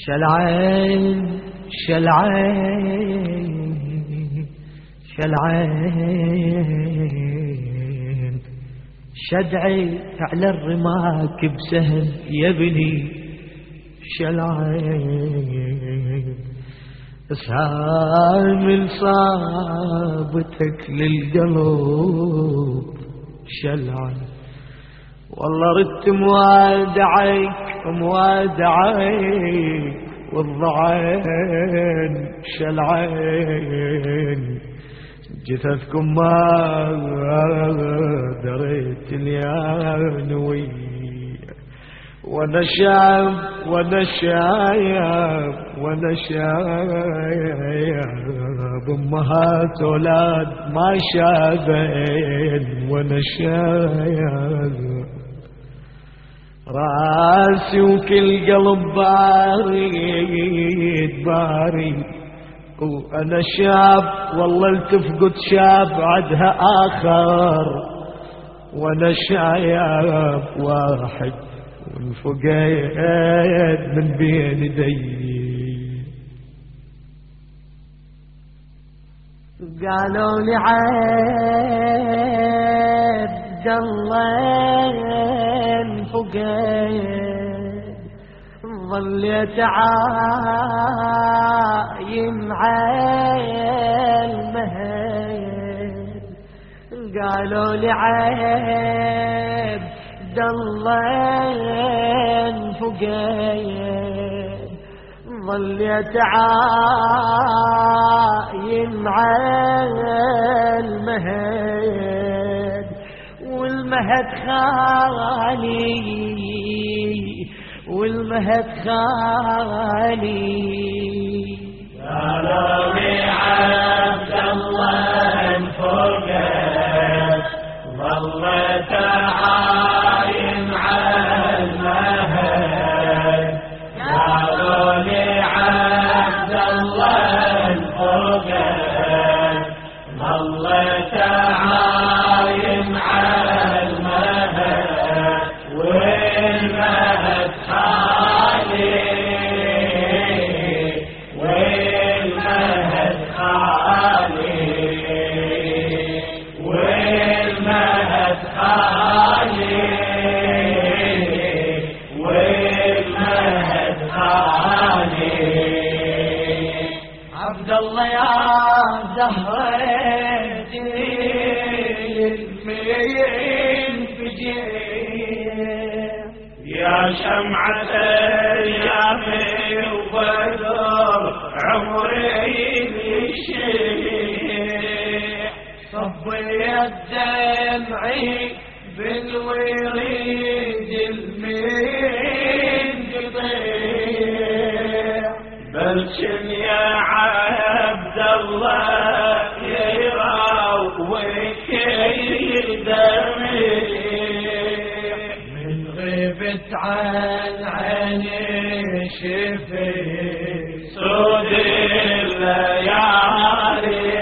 شالعين شالعين شالعين شدعي على الرماك بسهم يبني شالعين اسهام صابتك للقلب شالعين والله ردت موادعك موادعك والضعين شالعين جثثكم ما دريت اليانوي وانا شاب وانا شايب وانا شايب امهات اولاد ما شابين وانا شايب راسي وكل قلب بارد بارد وانا شاب والله التفقد شاب عدها اخر وانا شايب واحد والفقيد من بين يدي قالوا لي عبد الله فقيد ظليت عايم عالمهد قالوا لي عبد الله فقيد ظليت عايم عالمهد والمهد خالي والمهد خالي قالوا لي عبد الله فقيد ظلت عايم عالمهد قالوا لي عبد الله فقيد ظلت عايم عالمهد والمهد خالي والمهد خالي والمهد خالي والمهد خالي عبد الله يا زهرتي المين فجير يا شمعة أيامي وبدر عمري يشيع صبيت دمعي بالوريد المين قطيع بلشن يا عبد الله يراويك دمي من غيبت عن عيني شفي سود الليالي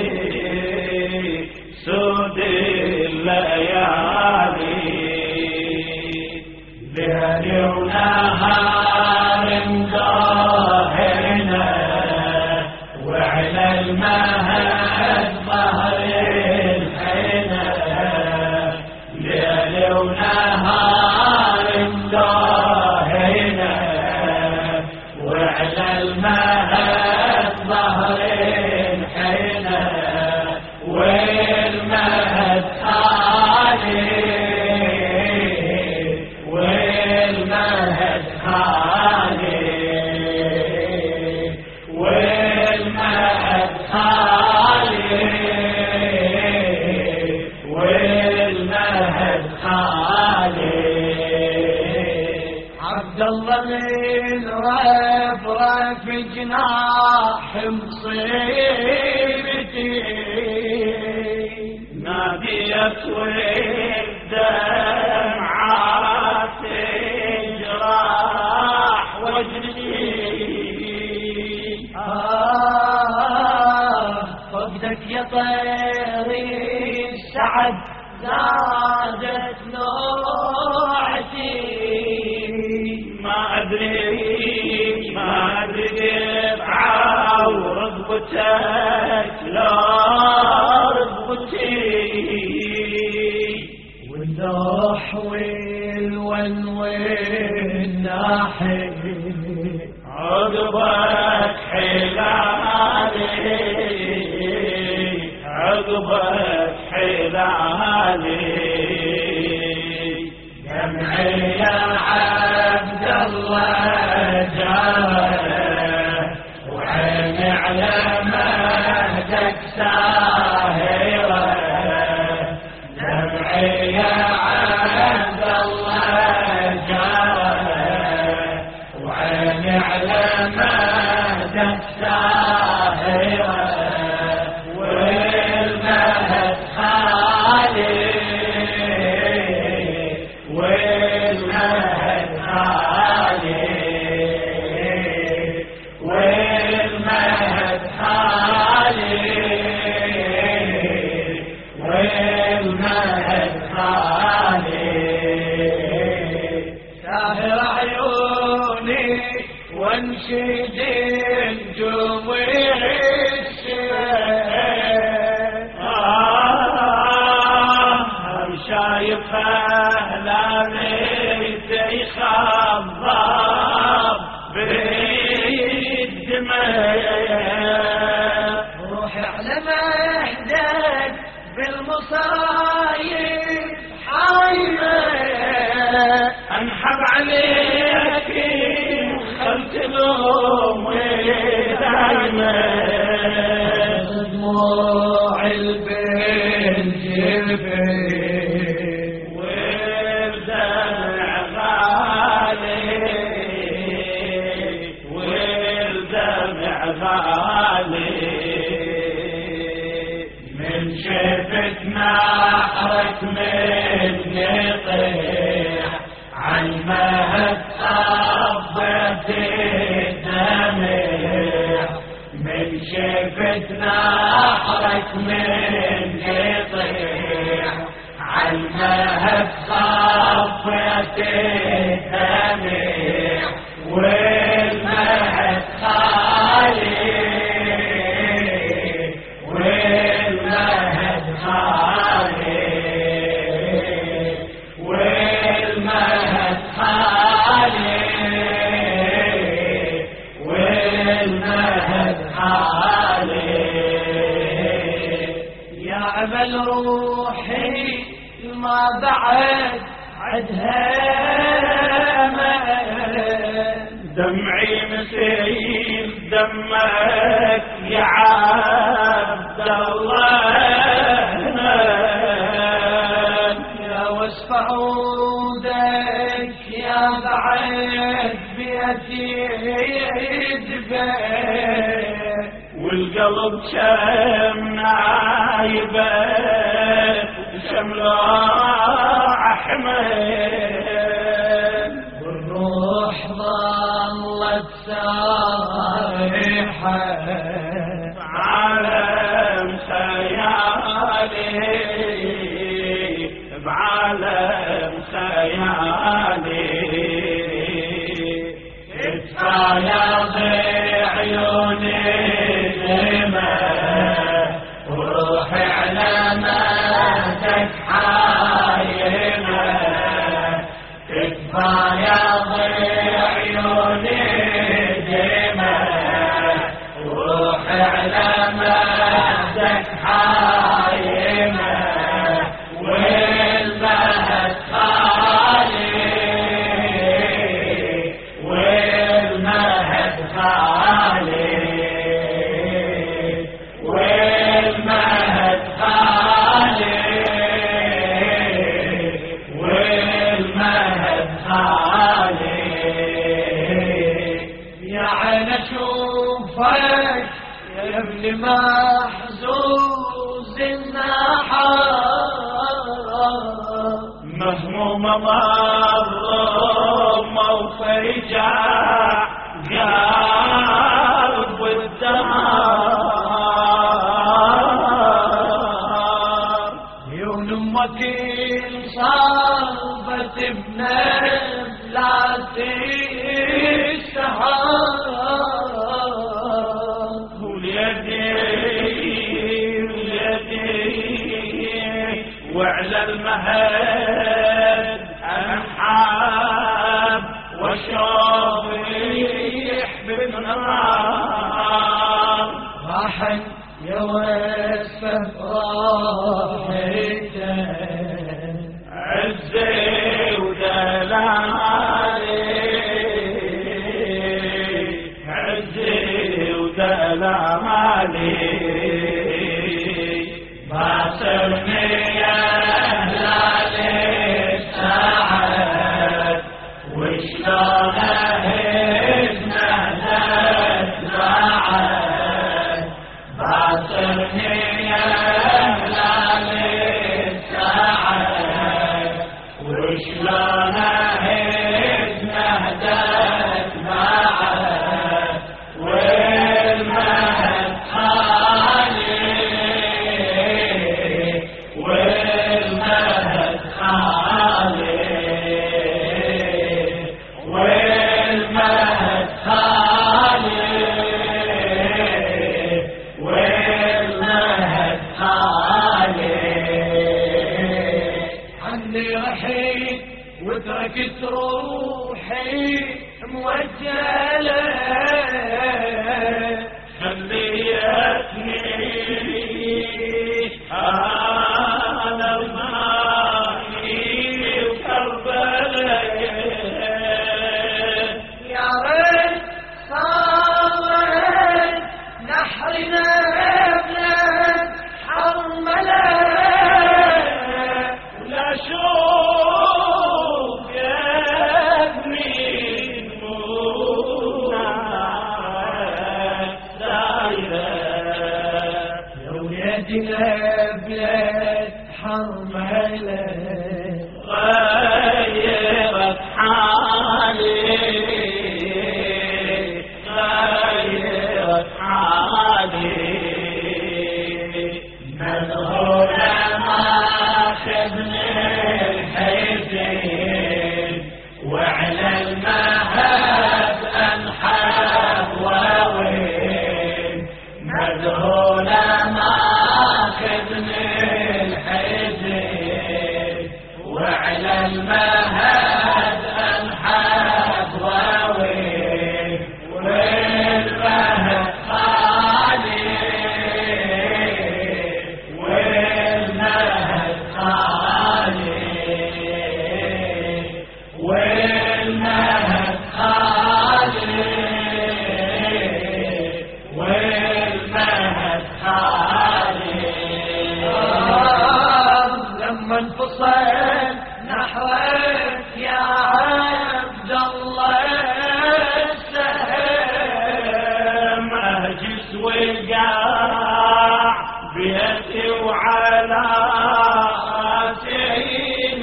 سود الليالي ليل ونهار مداهنا وعلى المهد ظهر الحنى ليل ونهار مداهنا وعلى المهد ظهر الحنى والمهد خالي والمهد خالي والمهد خالي والمهد خالي عبد الله من رفرف جناح مصيبتي ناديت والدمعات جراح وجهي فقدك يا طيري السعد زادت نوعتي ما أدري ما رغبتك لا رغبتي واللوح والناحي عقبك حلالي عقبك حلالي دمعي يا عبد الله جاره وعيني على مهدك ساهرة دمعي يا عبد الله جاره وعيني على مهدك ساهرة والمهد خالي والمهد خالي والمهد خالي والمهد خالي ساهر عيوني وانشد الجميع شايفه لا ليت يخضب بالدماء روحي على مهدك بالمصايب حايمة انحب عليك خلت لومي دايما دموع البنت والدمع غالي والدمع غالي من شفت نحرك من يطيح عالمهد أبت الدمع من شفت نحرك من يطيح عالمهد صفت الدمع والمهد خالي والمهد خالي والمهد خالي والمهد خالي يا أمل روحي ما بعد عدها أمل دمعي مسيل دمك يا عبد الله يا وصف عودك يا بعد بيتي يدبر والقلب شم نايبه شمله احمد والروح ظلت سارحة بعالم خيالي بعالم خيالي اتفايض عيوني لما وروحي على مهدك حايمة اتفايض عيوني لما وروحي على مهدك حايمة والمهد خالي والمهد خالي والمهد خالي والمهد خالي يا عين اشوفك يا ابن محزوز النحار مهموم مظلوم وفجع قلب الدار عيون امك صابت بنبلات السحاب وليدي المهد أنحاب وشوق يحب النار راحا يا واسفه راحته عزي ودلالي عزي ودلالي باصرني يا هلالي الساعد وشلون اهز نهزت زاعد باصرني يا هلالي الساعد وشلون اهز نهزت زاعد والمهد خالي والمهد خالي والمهد خالي والمهد خالي عني رحيل وتركت روحي موجلة خليتني أنا الماني وكربلاء يا ريت صارت نحرنا ابنك حرملة ولا شوف يا ابني نموت دايرة يا ولادنا بلاد حرملة غيرت حالي غيرت حالي مذهولة ماخذني الحزين وعلى المهد أنحب ووين مذهولة ماخذني الحزين وعلى المهد أنحب ووين والمهد خالي والمهد خالي والمهد خالي والمهد خالي لما انفصل نحوك يا عبد الله السهم مهجس وقاع بيتي وعلى راسي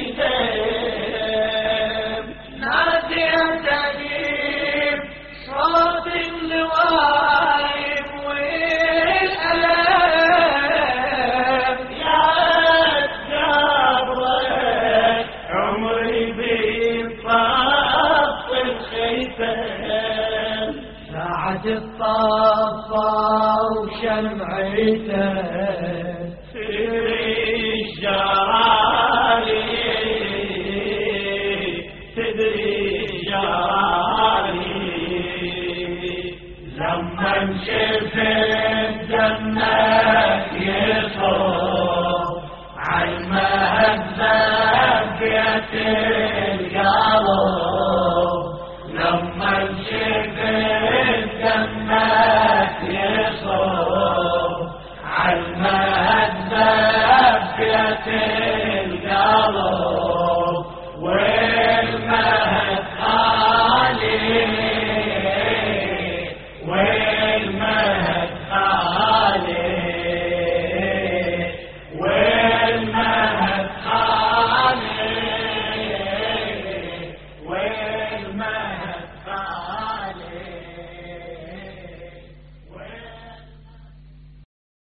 مهتم نادي تجيب صوت اللوايب والألم يا قبرك عمري بينطف الختام ساعة الطفا وشمعته تدري جرالي تدري جرالي لما شفت دمك يصب عالمهد زكيت